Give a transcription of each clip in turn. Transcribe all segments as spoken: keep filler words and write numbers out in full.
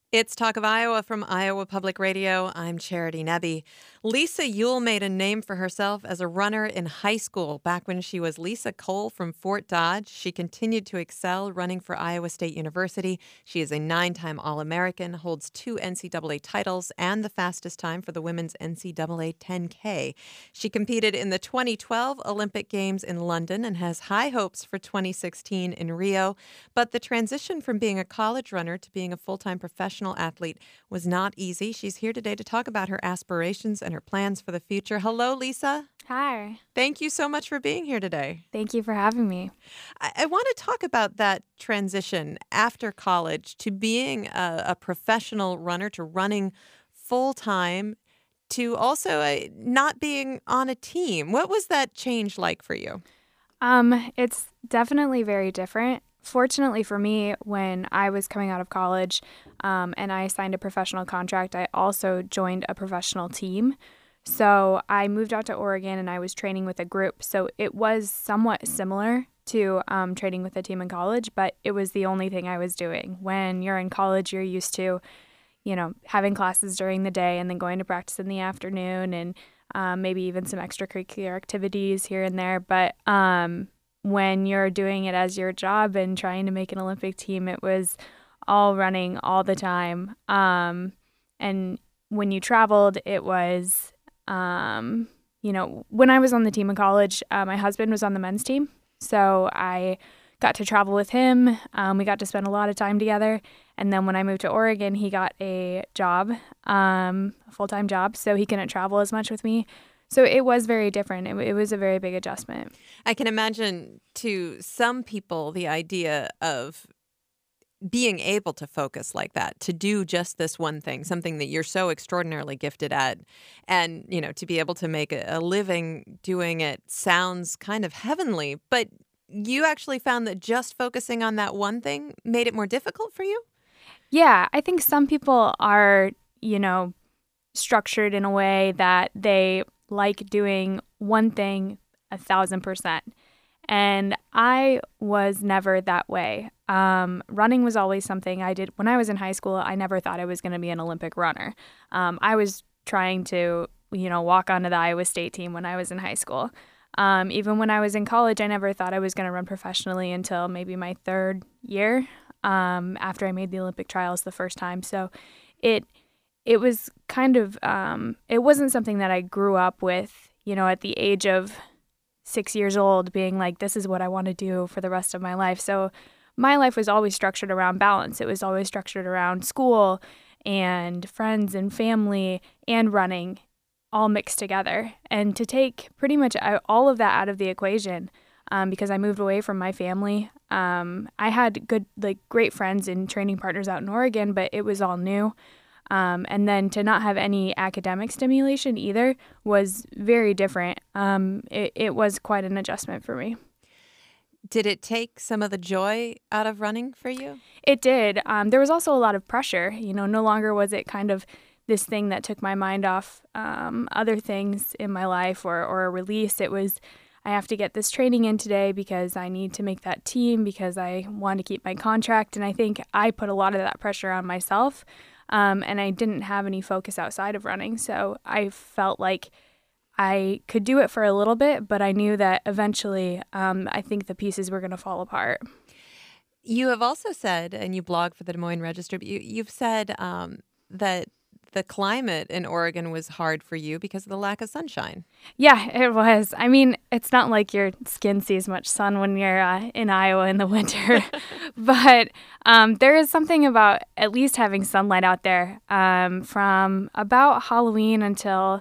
It's Talk of Iowa from Iowa Public Radio. I'm Charity Nebbe. Lisa Yule made a name for herself as a runner in high school. Back when she was Lisa Cole from Fort Dodge, she continued to excel running for Iowa State University. She is a nine-time All-American, holds two N C double A titles, and the fastest time for the women's N C double A ten K. She competed in the twenty twelve Olympic Games in London and has high hopes for twenty sixteen in Rio. But the transition from being a college runner to being a full-time professional athlete was not easy. She's here today to talk about her aspirations and her plans for the future. Hello, Lisa. Hi. Thank you so much for being here today. Thank you for having me. I, I want to talk about that transition after college to being a, a professional runner, to running full-time, to also uh, not being on a team. What was that change like for you? Um, it's definitely very different. Fortunately for me, when I was coming out of college um, and I signed a professional contract, I also joined a professional team. So I moved out to Oregon and I was training with a group. So it was somewhat similar to um, training with a team in college, but it was the only thing I was doing. When you're in college, you're used to, you know, having classes during the day and then going to practice in the afternoon and um, maybe even some extracurricular activities here and there. But um, when you're doing it as your job and trying to make an Olympic team, it was all running all the time. Um, and when you traveled, it was, um, you know, when I was on the team in college, uh, my husband was on the men's team. So I got to travel with him. Um, we got to spend a lot of time together. And then when I moved to Oregon, he got a job, um, a full-time job, so he couldn't travel as much with me. So it was very different. It, it was a very big adjustment. I can imagine to some people the idea of being able to focus like that, to do just this one thing, something that you're so extraordinarily gifted at, and, you know, to be able to make a, a living doing it sounds kind of heavenly. But you actually found that just focusing on that one thing made it more difficult for you? Yeah, I think some people are, you know, structured in a way that they like doing one thing a thousand percent. And I was never that way. Um, running was always something I did. When I was in high school, I never thought I was going to be an Olympic runner. Um, I was trying to, you know, walk onto the Iowa State team when I was in high school. Um, even when I was in college, I never thought I was going to run professionally until maybe my third year um, after I made the Olympic trials the first time. So it it was kind of, um, it wasn't something that I grew up with, you know, at the age of six years old being like, this is what I want to do for the rest of my life. So my life was always structured around balance. It was always structured around school and friends and family and running all mixed together. And to take pretty much all of that out of the equation, um, because I moved away from my family, um, I had good, like great friends and training partners out in Oregon, but it was all new. Um, and then to not have any academic stimulation either was very different. Um, it, it was quite an adjustment for me. Did it take some of the joy out of running for you? It did. Um, there was also a lot of pressure. You know, no longer was it kind of this thing that took my mind off um, other things in my life or, or a release. It was, I have to get this training in today because I need to make that team because I want to keep my contract. And I think I put a lot of that pressure on myself. Um, and I didn't have any focus outside of running. So I felt like I could do it for a little bit, but I knew that eventually um, I think the pieces were going to fall apart. You have also said, and you blog for the Des Moines Register, but you, you've said um, that the climate in Oregon was hard for you because of the lack of sunshine. Yeah, it was. I mean, it's not like your skin sees much sun when you're uh, in Iowa in the winter, but um, there is something about at least having sunlight out there um, from about Halloween until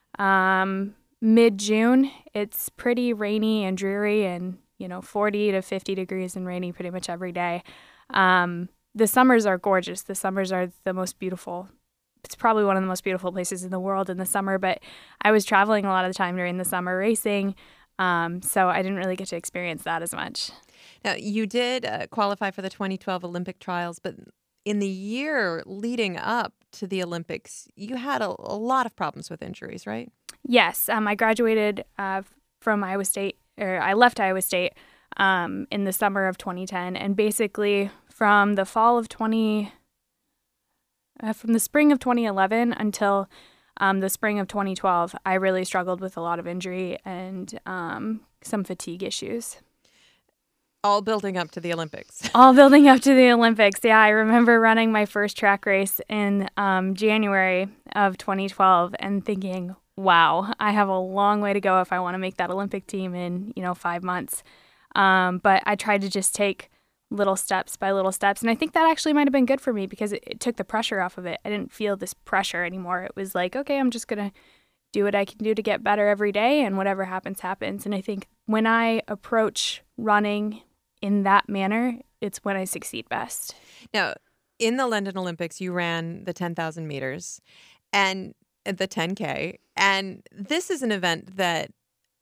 um, mid-June. It's pretty rainy and dreary and, you know, forty to fifty degrees and rainy pretty much every day. Um, the summers are gorgeous. The summers are the most beautiful. It's probably one of the most beautiful places in the world in the summer, but I was traveling a lot of the time during the summer racing, um, so I didn't really get to experience that as much. Now, you did uh, qualify for the twenty twelve Olympic trials, but in the year leading up to the Olympics, you had a, a lot of problems with injuries, right? Yes, um, I graduated uh, from Iowa State, or I left Iowa State um, in the summer of twenty ten, and basically from the fall of twenty uh, from the spring of twenty eleven until um, the spring of twenty twelve, I really struggled with a lot of injury and um, some fatigue issues. All building up to the Olympics. All building up to the Olympics. Yeah, I remember running my first track race in um, January of twenty twelve and thinking, wow, I have a long way to go if I want to make that Olympic team in, you know, five months. Um, but I tried to just take little steps by little steps. And I think that actually might have been good for me because it, it took the pressure off of it. I didn't feel this pressure anymore. It was like, okay, I'm just going to do what I can do to get better every day, and whatever happens, happens. And I think when I approach running in that manner, it's when I succeed best. Now, in the London Olympics, you ran the ten thousand meters and the ten K. And this is an event that,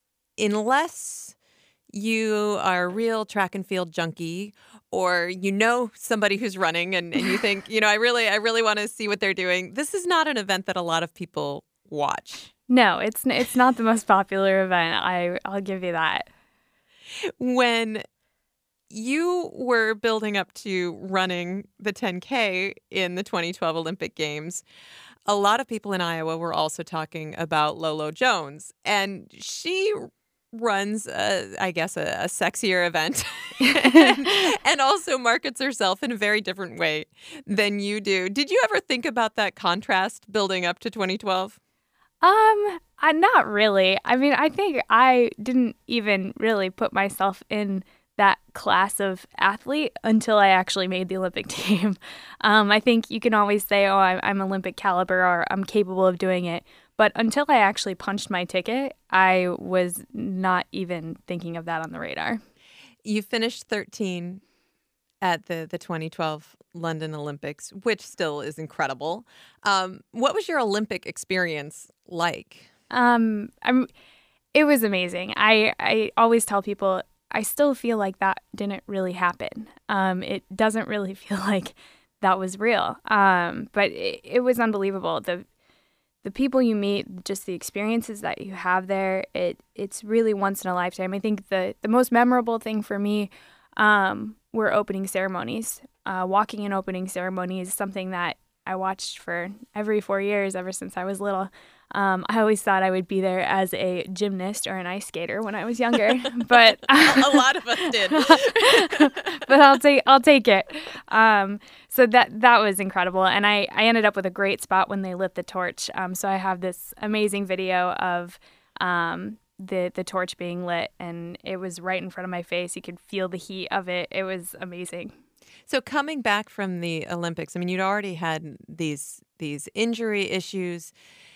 unless you are a real track and field junkie, or you know somebody who's running and, and you think, you know, I really, I really want to see what they're doing, this is not an event that a lot of people watch. No, it's it's not the most popular event. I, I'll give you that. When you were building up to running the ten K in the twenty twelve Olympic Games, a lot of people in Iowa were also talking about Lolo Jones. And she runs, a, I guess, a, a sexier event and, and also markets herself in a very different way than you do. Did you ever think about that contrast building up to twenty twelve? Um, I, not really. I mean, I think I didn't even really put myself in that class of athlete until I actually made the Olympic team. Um, I think you can always say, oh, I'm, I'm Olympic caliber or I'm capable of doing it. But until I actually punched my ticket, I was not even thinking of that on the radar. You finished thirteen at the, the twenty twelve London Olympics, which still is incredible. Um, what was your Olympic experience like? Um, I'm, it was amazing. I, I always tell people, I still feel like that didn't really happen. Um, it doesn't really feel like that was real. Um, but it, it was unbelievable. The the people you meet, just the experiences that you have there, it it's really once in a lifetime. I think the, the most memorable thing for me um, were opening ceremonies. Uh, walking in opening ceremonies is something that I watched for every four years ever since I was little. Um, I always thought I would be there as a gymnast or an ice skater when I was younger, but a lot of us did. But I'll take I'll take it. Um, so that that was incredible, and I, I ended up with a great spot when they lit the torch. Um, so I have this amazing video of um, the the torch being lit, and it was right in front of my face. You could feel the heat of it. It was amazing. So coming back from the Olympics, I mean, you'd already had these these injury issues.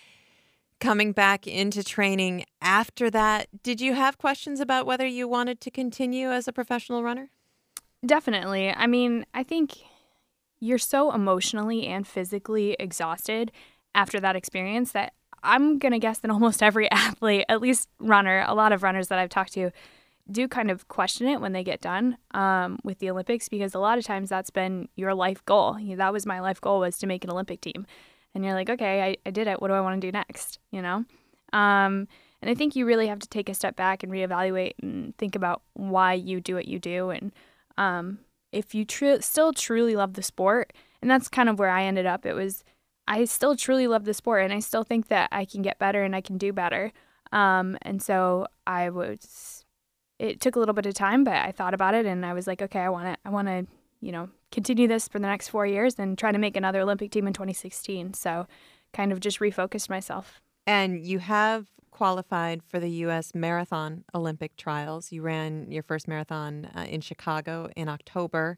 Coming back into training after that, did you have questions about whether you wanted to continue as a professional runner? Definitely. I mean, I think you're so emotionally and physically exhausted after that experience that I'm going to guess that almost every athlete, at least runner, a lot of runners that I've talked to, do kind of question it when they get done um, with the Olympics, because a lot of times that's been your life goal. You know, that was my life goal, was to make an Olympic team. And you're like, okay, I, I did it. What do I want to do next? You know? Um, and I think you really have to take a step back and reevaluate and think about why you do what you do. And um, if you tr- still truly love the sport, and that's kind of where I ended up. It was, I still truly love the sport, and I still think that I can get better and I can do better. Um, and so I was, it took a little bit of time, but I thought about it and I was like, okay, I want to, I want to, you know, continue this for the next four years and try to make another Olympic team in twenty sixteen. So kind of just refocused myself. And you have qualified for the U S Marathon Olympic trials. You ran your first marathon uh, in Chicago in October.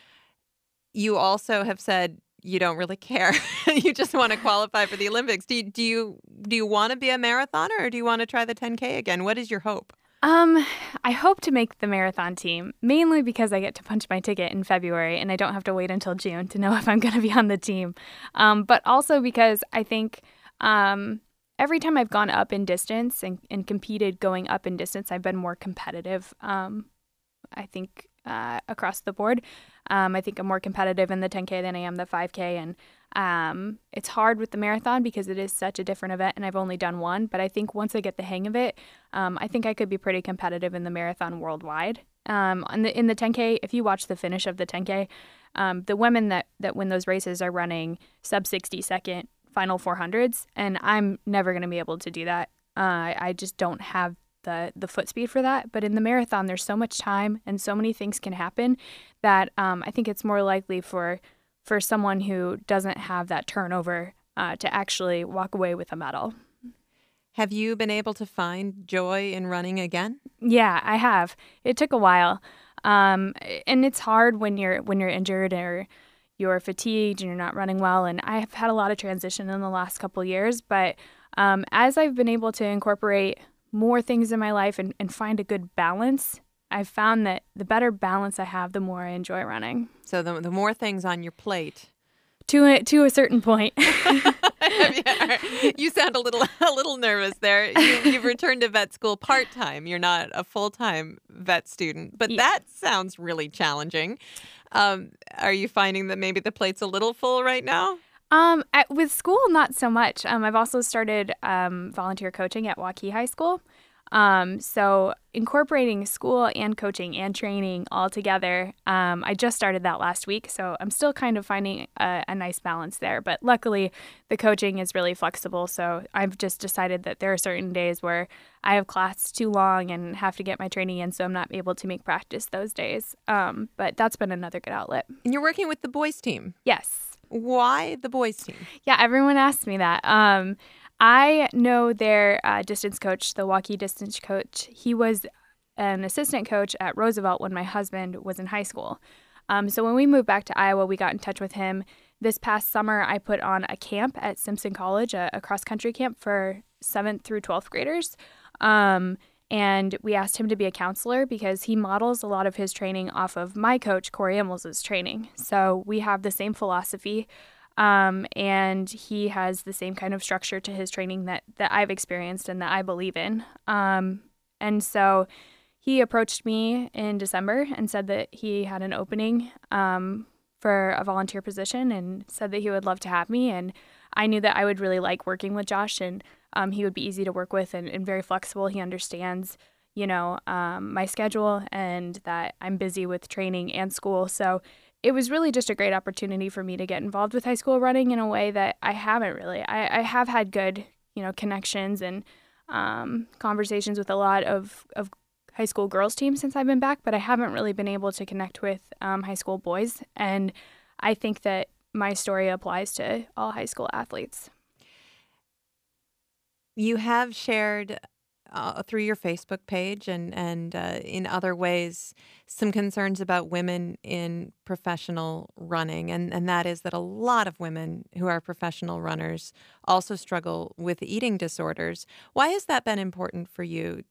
You also have said you don't really care. You just want to qualify for the Olympics. Do you, do you, do you want to be a marathoner, or do you want to try the ten K again? What is your hope? Um, I hope to make the marathon team, mainly because I get to punch my ticket in February and I don't have to wait until June to know if I'm going to be on the team. Um, but also because I think um, every time I've gone up in distance and, and competed going up in distance, I've been more competitive, um, I think, uh, across the board. Um, I think I'm more competitive in the ten K than I am the five K, and um, it's hard with the marathon because it is such a different event, and I've only done one. But I think once I get the hang of it, um, I think I could be pretty competitive in the marathon worldwide. Um, in the in the ten K, if you watch the finish of the ten K, um, the women that, that win those races are running sub sixty second final four hundreds, and I'm never going to be able to do that. Uh, I just don't have the the foot speed for that. But in the marathon, there's so much time and so many things can happen that um, I think it's more likely for for someone who doesn't have that turnover uh, to actually walk away with a medal. Have you been able to find joy in running again? Yeah, I have. It took a while, um, and it's hard when you're when you're injured or you're fatigued and you're not running well. And I've had a lot of transition in the last couple years, but um, as I've been able to incorporate more things in my life and, and find a good balance, I've found that the better balance I have, the more I enjoy running. So the the more things on your plate. To a, to a certain point. You sound a little a little nervous there. You, you've returned to vet school part-time. You're not a full-time vet student, but Yeah. that sounds really challenging. Um, are you finding that maybe the plate's a little full right now? Um, at, with school, not so much. Um, I've also started um, volunteer coaching at Waukee High School. Um, so incorporating school and coaching and training all together, um, I just started that last week. So I'm still kind of finding a, a nice balance there. But luckily, the coaching is really flexible. So I've just decided that there are certain days where I have class too long and have to get my training in, so I'm not able to make practice those days. Um, but that's been another good outlet. And you're working with the boys team. Yes. Why the boys team? Yeah, everyone asks me that. Um, I know their uh, distance coach, the Waukee distance coach. He was an assistant coach at Roosevelt when my husband was in high school. Um, so when we moved back to Iowa, we got in touch with him. This past summer, I put on a camp at Simpson College, a, a cross-country camp for seventh through twelfth graders. Um, and we asked him to be a counselor because he models a lot of his training off of my coach, Corey Immels' training. So we have the same philosophy. Um, and he has the same kind of structure to his training that, that I've experienced and that I believe in. Um, and so he approached me in December and said that he had an opening um, for a volunteer position and said that he would love to have me. And I knew that I would really like working with Josh, and um, he would be easy to work with and, and very flexible. He understands, you know, um, my schedule and that I'm busy with training and school. So it was really just a great opportunity for me to get involved with high school running in a way that I haven't really. I, I have had good, you know, connections and um, conversations with a lot of, of high school girls teams since I've been back, but I haven't really been able to connect with um, high school boys. And I think that my story applies to all high school athletes. You have shared uh, through your Facebook page and, and uh, in other ways some concerns about women in professional running, and, and that is that a lot of women who are professional runners also struggle with eating disorders. Why has that been important for you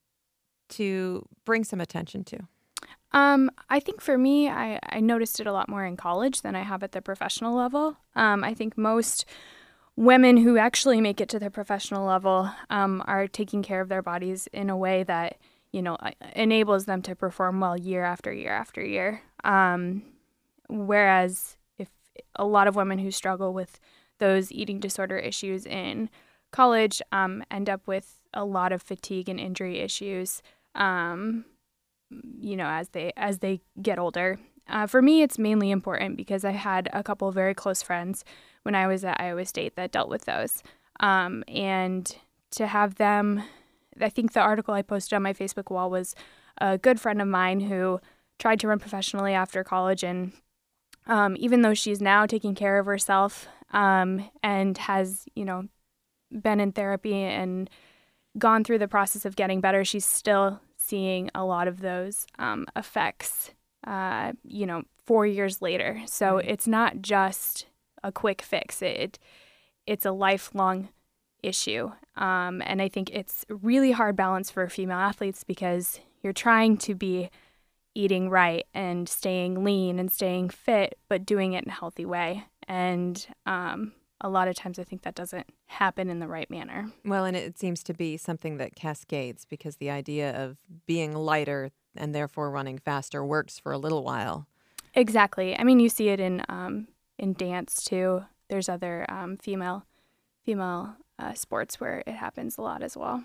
to bring some attention to? Um, I think for me, I, I noticed it a lot more in college than I have at the professional level. Um, I think most women who actually make it to the professional level um, are taking care of their bodies in a way that, you know, enables them to perform well year after year after year. Um, whereas if a lot of women who struggle with those eating disorder issues in college um, end up with a lot of fatigue and injury issues, um, you know, as they as they get older. Uh, for me, it's mainly important because I had a couple of very close friends when I was at Iowa State that dealt with those. Um, and to have them, I think the article I posted on my Facebook wall was a good friend of mine who tried to run professionally after college. And um, even though she's now taking care of herself um, and has, you know, been in therapy and gone through the process of getting better, she's still seeing a lot of those um, effects, uh, you know, four years later. So Right. It's not just a quick fix. It it's a lifelong issue, um, and I think it's a really hard balance for female athletes because you're trying to be eating right and staying lean and staying fit, but doing it in a healthy way. And um, a lot of times, I think that doesn't happen in the right manner. Well, and it seems to be something that cascades because the idea of being lighter and therefore running faster works for a little while. Exactly. I mean, you see it in um, in dance too. There's other um, female female uh, sports where it happens a lot as well.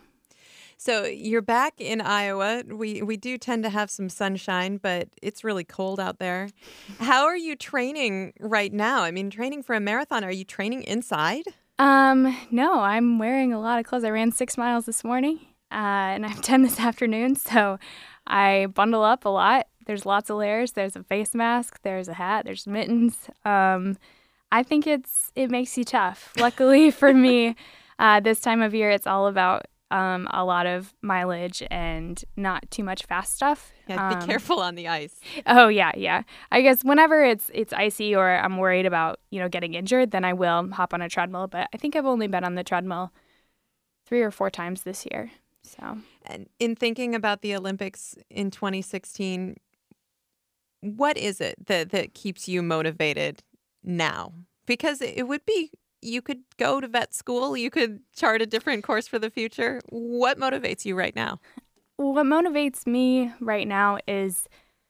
So you're back in Iowa. We we do tend to have some sunshine, but it's really cold out there. How are you training right now? I mean, training for a marathon, are you training inside? Um, no, I'm wearing a lot of clothes. I ran six miles this morning, uh, and I have ten this afternoon, so I bundle up a lot. There's lots of layers. There's a face mask. There's a hat. There's mittens. Um, I think it's it makes you tough. Luckily for me, uh, this time of year, it's all about um, a lot of mileage and not too much fast stuff. Yeah, be Um, careful on the ice. Oh yeah, yeah. I guess whenever it's it's icy or I'm worried about, you know, getting injured, then I will hop on a treadmill. But I think I've only been on the treadmill three or four times this year. So And in thinking about the Olympics in twenty sixteen, what is it that, that keeps you motivated now? Because it would be, you could go to vet school, you could chart a different course for the future. What motivates you right now? what motivates me right now is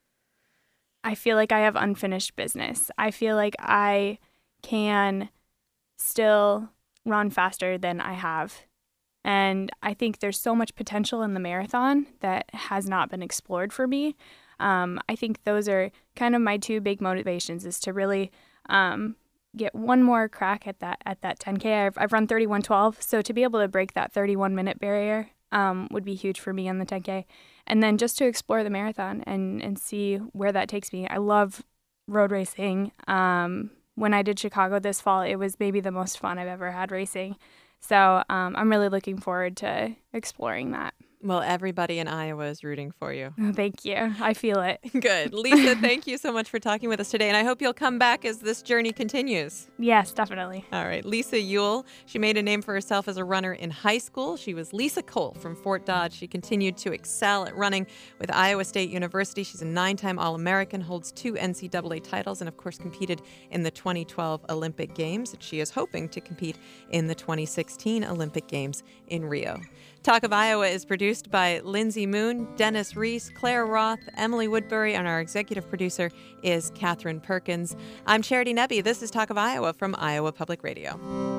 I feel like I have unfinished business. I feel like I can still run faster than I have. And I think there's so much potential in the marathon that has not been explored for me. Um, I think those are kind of my two big motivations, is to really um, get one more crack at that at that ten K. I've, I've run thirty-one twelve, so to be able to break that thirty-one minute barrier um, would be huge for me on the ten K. And then just to explore the marathon and, and see where that takes me. I love road racing. Um, when I did Chicago this fall, it was maybe the most fun I've ever had racing. So um, I'm really looking forward to exploring that. Well, everybody in Iowa is rooting for you. Thank you. I feel it. Good. Lisa, thank you so much for talking with us today. And I hope you'll come back as this journey continues. Yes, definitely. All right. Lisa Ewell, she made a name for herself as a runner in high school. She was Lisa Cole from Fort Dodge. She continued to excel at running with Iowa State University. She's a nine-time All-American, holds two N C double A titles, and of course competed in the twenty twelve Olympic Games. She is hoping to compete in the twenty sixteen Olympic Games in Rio. Talk of Iowa is produced by Lindsay Moon, Dennis Reese, Claire Roth, Emily Woodbury, and our executive producer is Katherine Perkins. I'm Charity Nebbe. This is Talk of Iowa from Iowa Public Radio.